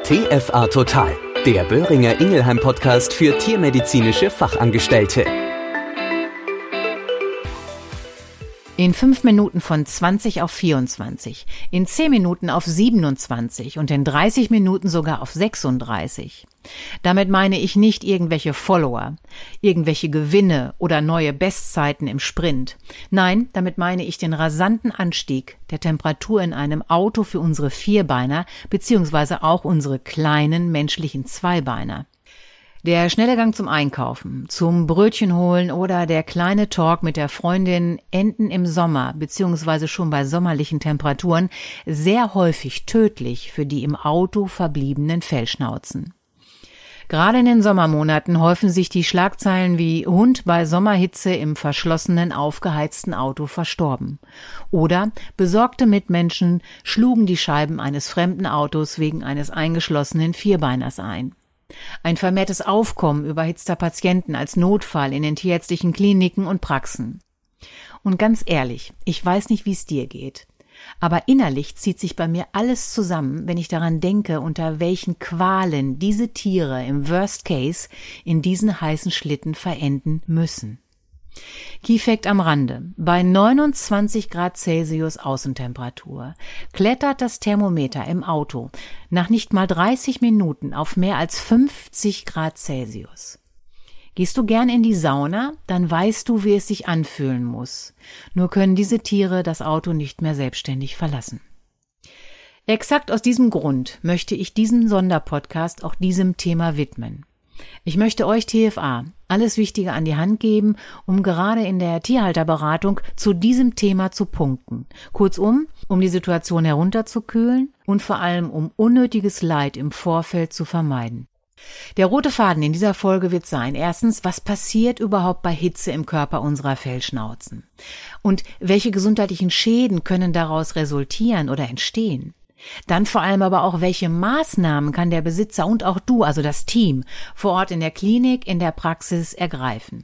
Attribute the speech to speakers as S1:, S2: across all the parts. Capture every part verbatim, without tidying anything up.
S1: T F A Total, der Boehringer Ingelheim Podcast für tiermedizinische Fachangestellte.
S2: In fünf Minuten von zwanzig auf vierundzwanzig, in zehn Minuten auf siebenundzwanzig und in dreißig Minuten sogar auf sechsunddreißig. Damit meine ich nicht irgendwelche Follower, irgendwelche Gewinne oder neue Bestzeiten im Sprint. Nein, damit meine ich den rasanten Anstieg der Temperatur in einem Auto für unsere Vierbeiner beziehungsweise auch unsere kleinen menschlichen Zweibeiner. Der schnelle Gang zum Einkaufen, zum Brötchen holen oder der kleine Talk mit der Freundin enden im Sommer beziehungsweise schon bei sommerlichen Temperaturen sehr häufig tödlich für die im Auto verbliebenen Fellschnauzen. Gerade in den Sommermonaten häufen sich die Schlagzeilen wie Hund bei Sommerhitze im verschlossenen, aufgeheizten Auto verstorben. Oder besorgte Mitmenschen schlugen die Scheiben eines fremden Autos wegen eines eingeschlossenen Vierbeiners ein. Ein vermehrtes Aufkommen überhitzter Patienten als Notfall in den tierärztlichen Kliniken und Praxen. Und ganz ehrlich, ich weiß nicht, wie es dir geht, aber innerlich zieht sich bei mir alles zusammen, wenn ich daran denke, unter welchen Qualen diese Tiere im Worst Case in diesen heißen Schlitten verenden müssen. Key Fact am Rande: Bei neunundzwanzig Grad Celsius Außentemperatur klettert das Thermometer im Auto nach nicht mal dreißig Minuten auf mehr als fünfzig Grad Celsius. Gehst du gern in die Sauna, dann weißt du, wie es sich anfühlen muss. Nur können diese Tiere das Auto nicht mehr selbstständig verlassen. Exakt aus diesem Grund möchte ich diesen Sonderpodcast auch diesem Thema widmen. Ich möchte euch T F A alles Wichtige an die Hand geben, um gerade in der Tierhalterberatung zu diesem Thema zu punkten. Kurzum, um die Situation herunterzukühlen und vor allem um unnötiges Leid im Vorfeld zu vermeiden. Der rote Faden in dieser Folge wird sein: Erstens, was passiert überhaupt bei Hitze im Körper unserer Fellschnauzen? Und welche gesundheitlichen Schäden können daraus resultieren oder entstehen? Dann vor allem aber auch, welche Maßnahmen kann der Besitzer und auch du, also das Team, vor Ort in der Klinik, in der Praxis ergreifen?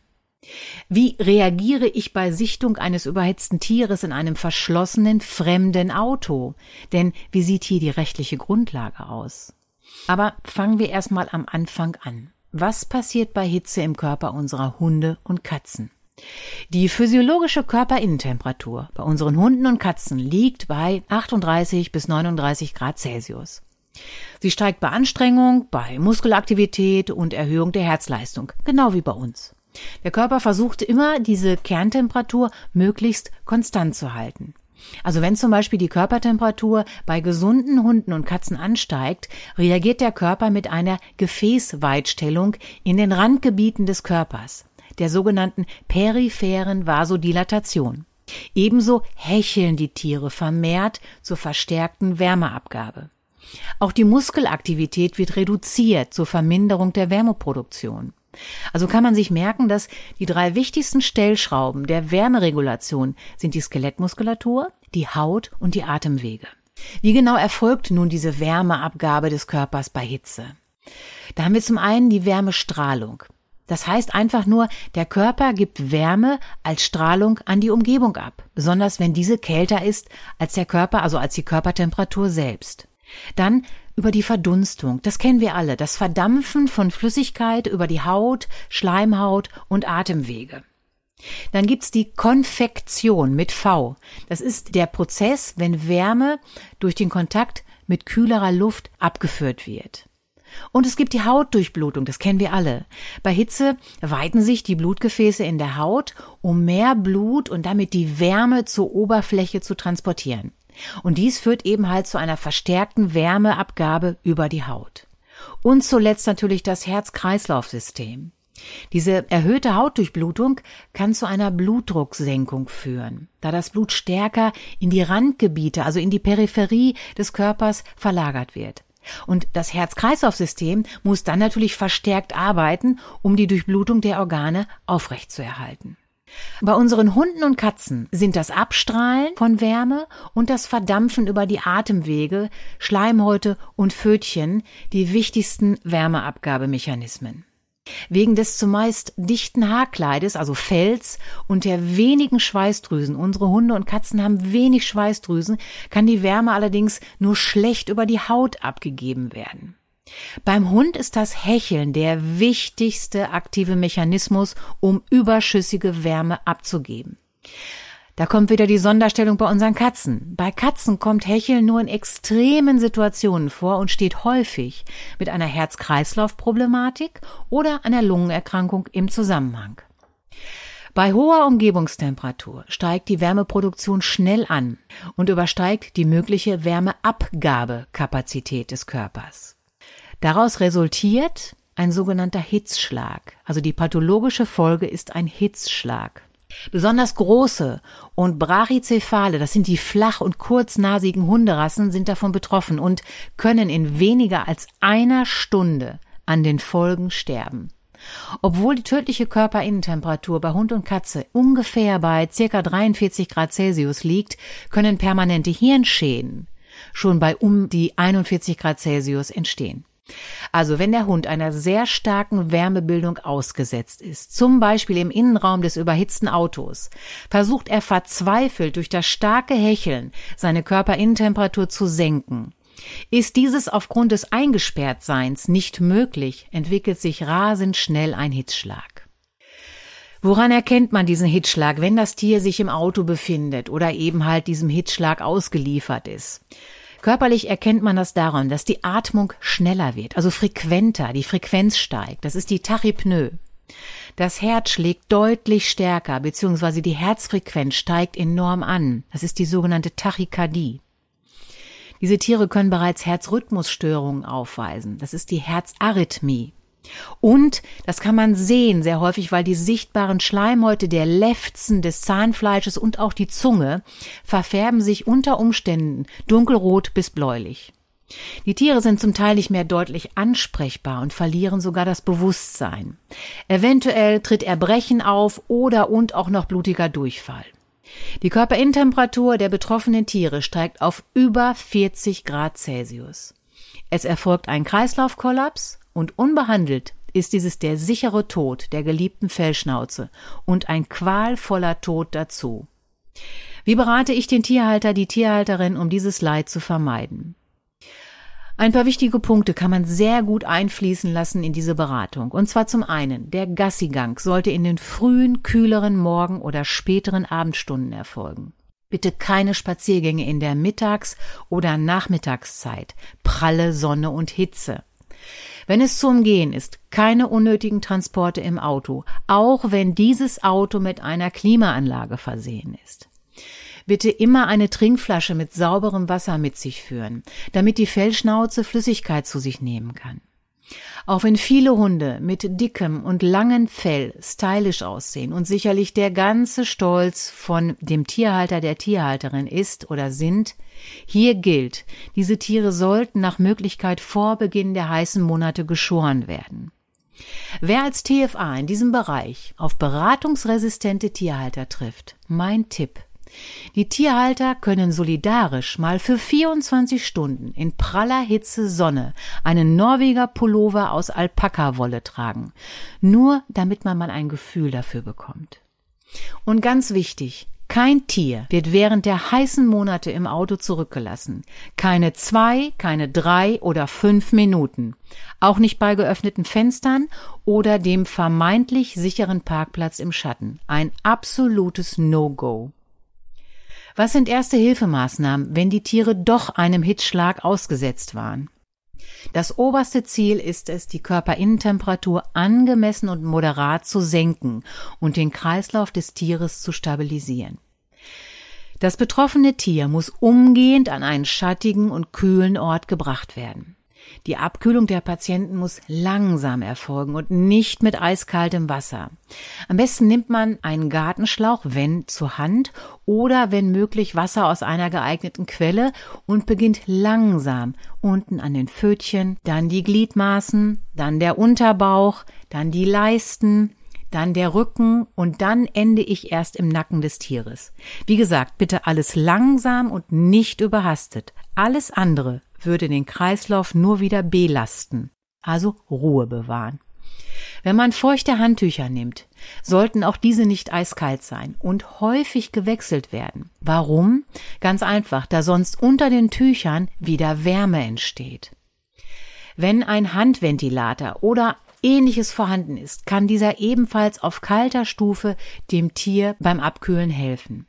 S2: Wie reagiere ich bei Sichtung eines überhitzten Tieres in einem verschlossenen, fremden Auto? Denn wie sieht hier die rechtliche Grundlage aus? Aber fangen wir erstmal am Anfang an. Was passiert bei Hitze im Körper unserer Hunde und Katzen? Die physiologische Körperinnentemperatur bei unseren Hunden und Katzen liegt bei achtunddreißig bis neununddreißig Grad Celsius. Sie steigt bei Anstrengung, bei Muskelaktivität und Erhöhung der Herzleistung, genau wie bei uns. Der Körper versucht immer, diese Kerntemperatur möglichst konstant zu halten. Also wenn zum Beispiel die Körpertemperatur bei gesunden Hunden und Katzen ansteigt, reagiert der Körper mit einer Gefäßweitstellung in den Randgebieten des Körpers, der sogenannten peripheren Vasodilatation. Ebenso hecheln die Tiere vermehrt zur verstärkten Wärmeabgabe. Auch die Muskelaktivität wird reduziert zur Verminderung der Wärmeproduktion. Also kann man sich merken, dass die drei wichtigsten Stellschrauben der Wärmeregulation sind die Skelettmuskulatur, die Haut und die Atemwege. Wie genau erfolgt nun diese Wärmeabgabe des Körpers bei Hitze? Da haben wir zum einen die Wärmestrahlung. Das heißt einfach nur, der Körper gibt Wärme als Strahlung an die Umgebung ab, besonders wenn diese kälter ist als der Körper, also als die Körpertemperatur selbst. Dann über die Verdunstung, das kennen wir alle, das Verdampfen von Flüssigkeit über die Haut, Schleimhaut und Atemwege. Dann gibt's die Konvektion mit V. Das ist der Prozess, wenn Wärme durch den Kontakt mit kühlerer Luft abgeführt wird. Und es gibt die Hautdurchblutung, das kennen wir alle. Bei Hitze weiten sich die Blutgefäße in der Haut, um mehr Blut und damit die Wärme zur Oberfläche zu transportieren. Und dies führt eben halt zu einer verstärkten Wärmeabgabe über die Haut. Und zuletzt natürlich das Herz-Kreislauf-System. Diese erhöhte Hautdurchblutung kann zu einer Blutdrucksenkung führen, da das Blut stärker in die Randgebiete, also in die Peripherie des Körpers verlagert wird. Und das Herz-Kreislauf-System muss dann natürlich verstärkt arbeiten, um die Durchblutung der Organe aufrechtzuerhalten. Bei unseren Hunden und Katzen sind das Abstrahlen von Wärme und das Verdampfen über die Atemwege, Schleimhäute und Pfötchen die wichtigsten Wärmeabgabemechanismen. Wegen des zumeist dichten Haarkleides, also Fells, und der wenigen Schweißdrüsen, unsere Hunde und Katzen haben wenig Schweißdrüsen, kann die Wärme allerdings nur schlecht über die Haut abgegeben werden. Beim Hund ist das Hecheln der wichtigste aktive Mechanismus, um überschüssige Wärme abzugeben. Da kommt wieder die Sonderstellung bei unseren Katzen. Bei Katzen kommt Hecheln nur in extremen Situationen vor und steht häufig mit einer Herz-Kreislauf-Problematik oder einer Lungenerkrankung im Zusammenhang. Bei hoher Umgebungstemperatur steigt die Wärmeproduktion schnell an und übersteigt die mögliche Wärmeabgabekapazität des Körpers. Daraus resultiert ein sogenannter Hitzschlag. Also die pathologische Folge ist ein Hitzschlag. Besonders große und Brachycephale, das sind die flach- und kurznasigen Hunderassen, sind davon betroffen und können in weniger als einer Stunde an den Folgen sterben. Obwohl die tödliche Körperinnentemperatur bei Hund und Katze ungefähr bei ca. dreiundvierzig Grad Celsius liegt, können permanente Hirnschäden schon bei um die einundvierzig Grad Celsius entstehen. Also wenn der Hund einer sehr starken Wärmebildung ausgesetzt ist, zum Beispiel im Innenraum des überhitzten Autos, versucht er verzweifelt durch das starke Hecheln seine Körperinnentemperatur zu senken. Ist dieses aufgrund des Eingesperrtseins nicht möglich, entwickelt sich rasend schnell ein Hitzschlag. Woran erkennt man diesen Hitzschlag, wenn das Tier sich im Auto befindet oder eben halt diesem Hitzschlag ausgeliefert ist? Körperlich erkennt man das daran, dass die Atmung schneller wird, also frequenter, die Frequenz steigt. Das ist die Tachypnoe. Das Herz schlägt deutlich stärker, beziehungsweise die Herzfrequenz steigt enorm an. Das ist die sogenannte Tachykardie. Diese Tiere können bereits Herzrhythmusstörungen aufweisen. Das ist die Herzarrhythmie. Und, das kann man sehen, sehr häufig, weil die sichtbaren Schleimhäute der Lefzen des Zahnfleisches und auch die Zunge verfärben sich unter Umständen dunkelrot bis bläulich. Die Tiere sind zum Teil nicht mehr deutlich ansprechbar und verlieren sogar das Bewusstsein. Eventuell tritt Erbrechen auf oder und auch noch blutiger Durchfall. Die Körperinnentemperatur der betroffenen Tiere steigt auf über vierzig Grad Celsius. Es erfolgt ein Kreislaufkollaps und unbehandelt ist dieses der sichere Tod der geliebten Fellschnauze und ein qualvoller Tod dazu. Wie berate ich den Tierhalter, die Tierhalterin, um dieses Leid zu vermeiden? Ein paar wichtige Punkte kann man sehr gut einfließen lassen in diese Beratung. Und zwar zum einen, der Gassigang sollte in den frühen, kühleren Morgen- oder späteren Abendstunden erfolgen. Bitte keine Spaziergänge in der Mittags- oder Nachmittagszeit, pralle Sonne und Hitze. Wenn es zu umgehen ist, keine unnötigen Transporte im Auto, auch wenn dieses Auto mit einer Klimaanlage versehen ist. Bitte immer eine Trinkflasche mit sauberem Wasser mit sich führen, damit die Fellschnauze Flüssigkeit zu sich nehmen kann. Auch wenn viele Hunde mit dickem und langem Fell stylisch aussehen und sicherlich der ganze Stolz von dem Tierhalter, der Tierhalterin ist oder sind, hier gilt, diese Tiere sollten nach Möglichkeit vor Beginn der heißen Monate geschoren werden. Wer als T F A in diesem Bereich auf beratungsresistente Tierhalter trifft, mein Tipp: Die Tierhalter können solidarisch mal für vierundzwanzig Stunden in praller Hitze Sonne einen Norweger Pullover aus Alpaka-Wolle tragen, nur damit man mal ein Gefühl dafür bekommt. Und ganz wichtig, kein Tier wird während der heißen Monate im Auto zurückgelassen. Keine zwei, keine drei oder fünf Minuten. Auch nicht bei geöffneten Fenstern oder dem vermeintlich sicheren Parkplatz im Schatten. Ein absolutes No-Go. Was sind Erste-Hilfemaßnahmen, wenn die Tiere doch einem Hitzschlag ausgesetzt waren? Das oberste Ziel ist es, die Körperinnentemperatur angemessen und moderat zu senken und den Kreislauf des Tieres zu stabilisieren. Das betroffene Tier muss umgehend an einen schattigen und kühlen Ort gebracht werden. Die Abkühlung der Patienten muss langsam erfolgen und nicht mit eiskaltem Wasser. Am besten nimmt man einen Gartenschlauch, wenn zur Hand, oder wenn möglich Wasser aus einer geeigneten Quelle und beginnt langsam unten an den Pfötchen, dann die Gliedmaßen, dann der Unterbauch, dann die Leisten, dann der Rücken und dann ende ich erst im Nacken des Tieres. Wie gesagt, bitte alles langsam und nicht überhastet. Alles andere würde den Kreislauf nur wieder belasten, also Ruhe bewahren. Wenn man feuchte Handtücher nimmt, sollten auch diese nicht eiskalt sein und häufig gewechselt werden. Warum? Ganz einfach, da sonst unter den Tüchern wieder Wärme entsteht. Wenn ein Handventilator oder Ähnliches vorhanden ist, kann dieser ebenfalls auf kalter Stufe dem Tier beim Abkühlen helfen.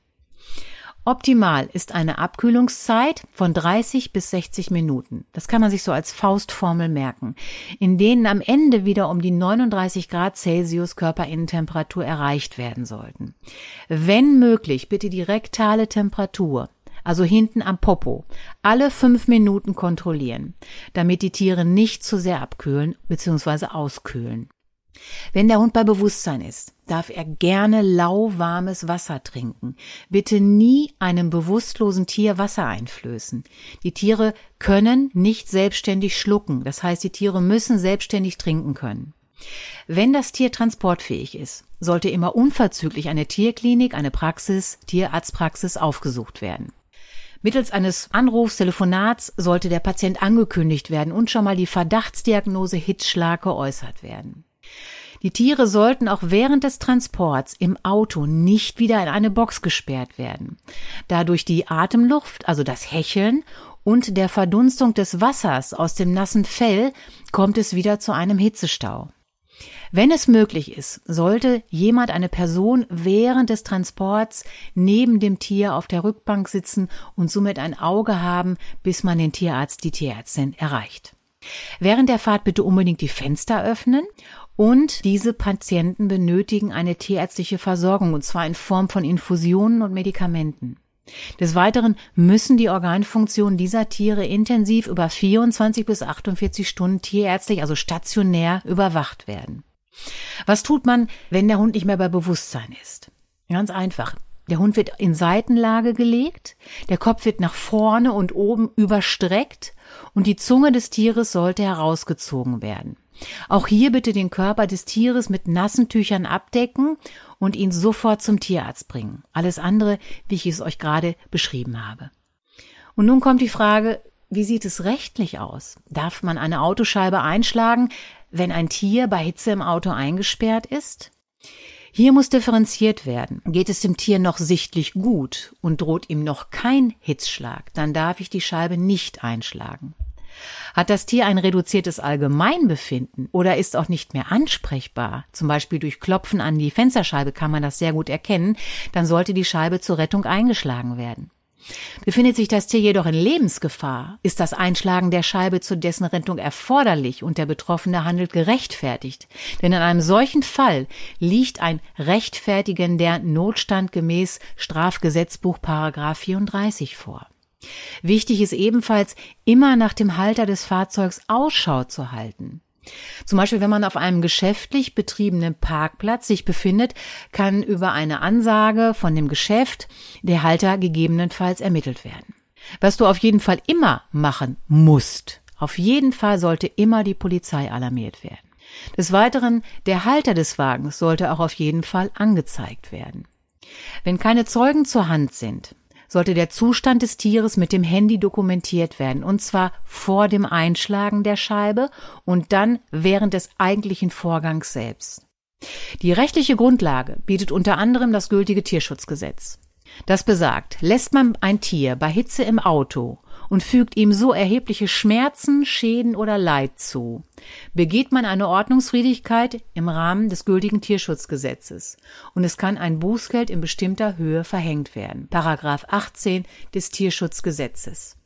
S2: Optimal ist eine Abkühlungszeit von dreißig bis sechzig Minuten. Das kann man sich so als Faustformel merken, in denen am Ende wieder um die neununddreißig Grad Celsius Körperinnentemperatur erreicht werden sollten. Wenn möglich, bitte die rektale Temperatur, also hinten am Popo, alle fünf Minuten kontrollieren, damit die Tiere nicht zu sehr abkühlen bzw. auskühlen. Wenn der Hund bei Bewusstsein ist, darf er gerne lauwarmes Wasser trinken. Bitte nie einem bewusstlosen Tier Wasser einflößen. Die Tiere können nicht selbstständig schlucken, das heißt, die Tiere müssen selbstständig trinken können. Wenn das Tier transportfähig ist, sollte immer unverzüglich eine Tierklinik, eine Praxis, Tierarztpraxis aufgesucht werden. Mittels eines Anrufs, Telefonats sollte der Patient angekündigt werden und schon mal die Verdachtsdiagnose Hitzschlag geäußert werden. Die Tiere sollten auch während des Transports im Auto nicht wieder in eine Box gesperrt werden, da durch die Atemluft, also das Hecheln und der Verdunstung des Wassers aus dem nassen Fell kommt es wieder zu einem Hitzestau. Wenn es möglich ist, sollte jemand, eine Person während des Transports neben dem Tier auf der Rückbank sitzen und somit ein Auge haben, bis man den Tierarzt, die Tierärztin erreicht. Während der Fahrt bitte unbedingt die Fenster öffnen und diese Patienten benötigen eine tierärztliche Versorgung, und zwar in Form von Infusionen und Medikamenten. Des Weiteren müssen die Organfunktionen dieser Tiere intensiv über vierundzwanzig bis achtundvierzig Stunden tierärztlich, also stationär, überwacht werden. Was tut man, wenn der Hund nicht mehr bei Bewusstsein ist? Ganz einfach. Der Hund wird in Seitenlage gelegt, der Kopf wird nach vorne und oben überstreckt und die Zunge des Tieres sollte herausgezogen werden. Auch hier bitte den Körper des Tieres mit nassen Tüchern abdecken und ihn sofort zum Tierarzt bringen. Alles andere, wie ich es euch gerade beschrieben habe. Und nun kommt die Frage, wie sieht es rechtlich aus? Darf man eine Autoscheibe einschlagen, wenn ein Tier bei Hitze im Auto eingesperrt ist? Hier muss differenziert werden. Geht es dem Tier noch sichtlich gut und droht ihm noch kein Hitzschlag, dann darf ich die Scheibe nicht einschlagen. Hat das Tier ein reduziertes Allgemeinbefinden oder ist auch nicht mehr ansprechbar, zum Beispiel durch Klopfen an die Fensterscheibe kann man das sehr gut erkennen, dann sollte die Scheibe zur Rettung eingeschlagen werden. Befindet sich das Tier jedoch in Lebensgefahr, ist das Einschlagen der Scheibe zu dessen Rettung erforderlich und der Betroffene handelt gerechtfertigt. Denn in einem solchen Fall liegt ein rechtfertigender Notstand gemäß Strafgesetzbuch Paragraph vierunddreißig vor. Wichtig ist ebenfalls, immer nach dem Halter des Fahrzeugs Ausschau zu halten. Zum Beispiel, wenn man auf einem geschäftlich betriebenen Parkplatz sich befindet, kann über eine Ansage von dem Geschäft der Halter gegebenenfalls ermittelt werden. Was du auf jeden Fall immer machen musst, auf jeden Fall sollte immer die Polizei alarmiert werden. Des Weiteren, der Halter des Wagens sollte auch auf jeden Fall angezeigt werden. Wenn keine Zeugen zur Hand sind, sollte der Zustand des Tieres mit dem Handy dokumentiert werden, und zwar vor dem Einschlagen der Scheibe und dann während des eigentlichen Vorgangs selbst. Die rechtliche Grundlage bietet unter anderem das gültige Tierschutzgesetz. Das besagt, lässt man ein Tier bei Hitze im Auto und fügt ihm so erhebliche Schmerzen, Schäden oder Leid zu, begeht man eine Ordnungswidrigkeit im Rahmen des gültigen Tierschutzgesetzes und es kann ein Bußgeld in bestimmter Höhe verhängt werden. Paragraph achtzehn des Tierschutzgesetzes.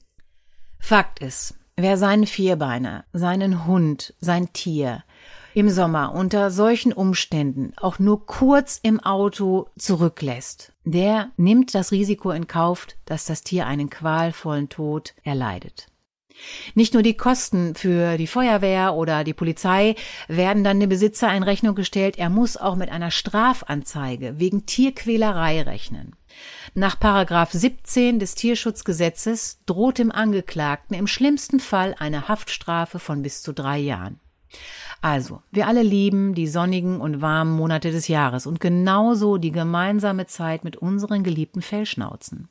S2: Fakt ist, wer seinen Vierbeiner, seinen Hund, sein Tier im Sommer unter solchen Umständen auch nur kurz im Auto zurücklässt, der nimmt das Risiko in Kauf, dass das Tier einen qualvollen Tod erleidet. Nicht nur die Kosten für die Feuerwehr oder die Polizei werden dann dem Besitzer in Rechnung gestellt, er muss auch mit einer Strafanzeige wegen Tierquälerei rechnen. Nach Paragraph siebzehn des Tierschutzgesetzes droht dem Angeklagten im schlimmsten Fall eine Haftstrafe von bis zu drei Jahren. Also, wir alle lieben die sonnigen und warmen Monate des Jahres und genauso die gemeinsame Zeit mit unseren geliebten Fellschnauzen.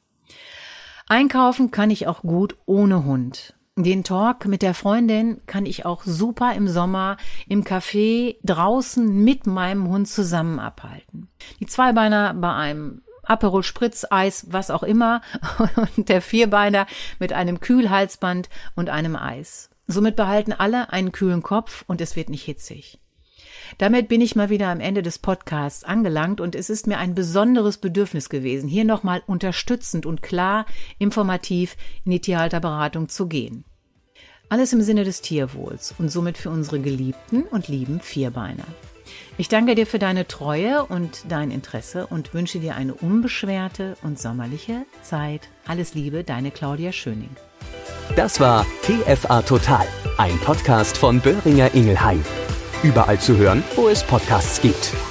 S2: Einkaufen kann ich auch gut ohne Hund. Den Talk mit der Freundin kann ich auch super im Sommer im Café draußen mit meinem Hund zusammen abhalten. Die Zweibeiner bei einem Aperol Spritz, Eis, was auch immer und der Vierbeiner mit einem Kühlhalsband und einem Eis. Somit behalten alle einen kühlen Kopf und es wird nicht hitzig. Damit bin ich mal wieder am Ende des Podcasts angelangt und es ist mir ein besonderes Bedürfnis gewesen, hier nochmal unterstützend und klar informativ in die Tierhalterberatung zu gehen. Alles im Sinne des Tierwohls und somit für unsere geliebten und lieben Vierbeiner. Ich danke dir für deine Treue und dein Interesse und wünsche dir eine unbeschwerte und sommerliche Zeit. Alles Liebe, deine Claudia Schöning.
S1: Das war T F A Total, ein Podcast von Boehringer Ingelheim. Überall zu hören, wo es Podcasts gibt.